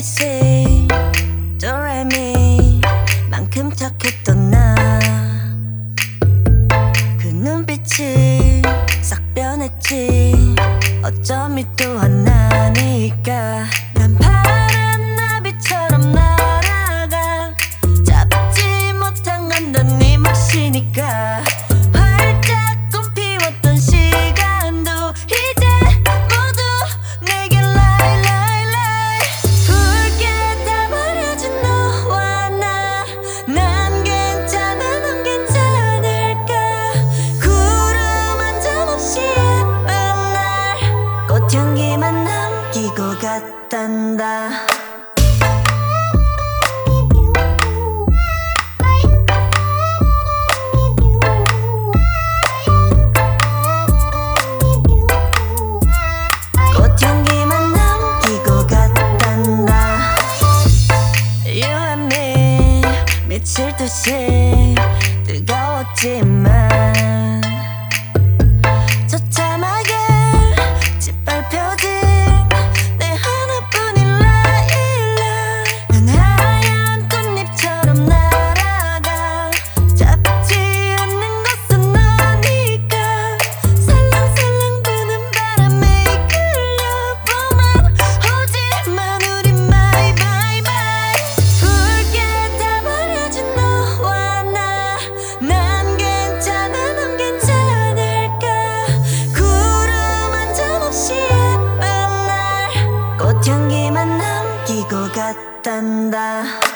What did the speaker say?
ABC 도레미만큼 착했던 나 그 눈빛이 싹 변했지. 어쩜 또 하나니까 난 파란 나비처럼 날아가. 잡지 못한 건 넌 네 몫이니까. 활짝 꽃피웠던 시간도 이제 모두 내게 lie lie lie. 붉게 다 버려진 너와 나. 난 괜찮아 넌 괜찮을까. 구름 한 점 없이 예쁜 날 꽃향기만 남기고 갔단다. 꽃향기만 남기고 갔단다. You and me 미칠 듯이 뜨거웠지만 처참하게 짓밟혀진 내 하나뿐인 라일락. 난 하얀 꽃잎처럼 날아가. 잡지 않는 것은 너니까. 살랑살랑 부는 바람에 이끌려보만 오지만 우린 bye bye bye. 붉게 다 버려진 너와 나. 난 괜찮아 넌 괜찮을까. 구름 한 점 없이 예쁜 날 꽃향기만 남기고 갔단다.